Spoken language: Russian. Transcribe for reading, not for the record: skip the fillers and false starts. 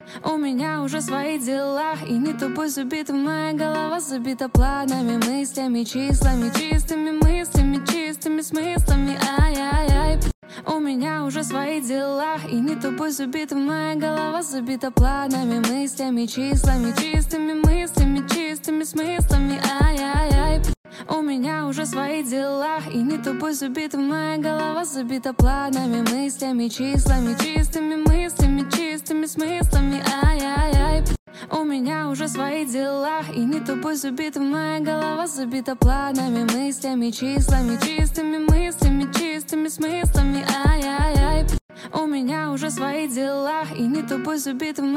У меня уже свои дела, и не тобой забита моя голова, забита планами, мыслями, числами, чистыми мыслями, чистыми смыслами. Ай-яй-яй. У меня уже свои дела, и не тобой забита моя голова, забита планами, мыслями, числами, чистыми мыслями, чистыми смыслами. Ай-яй-яй. У меня уже свои дела, и не тобой забита моя голова, забита планами, мыслями, числами, чистыми мыслями, чистыми смыслами. Ай-яй-яй. У меня уже свои дела, и не тобой забита моя голова, забита планами, мыслями, числами, чистыми мыслями, чистыми смыслами. Ай-яй-яй. У меня уже свои дела, и не тобой забита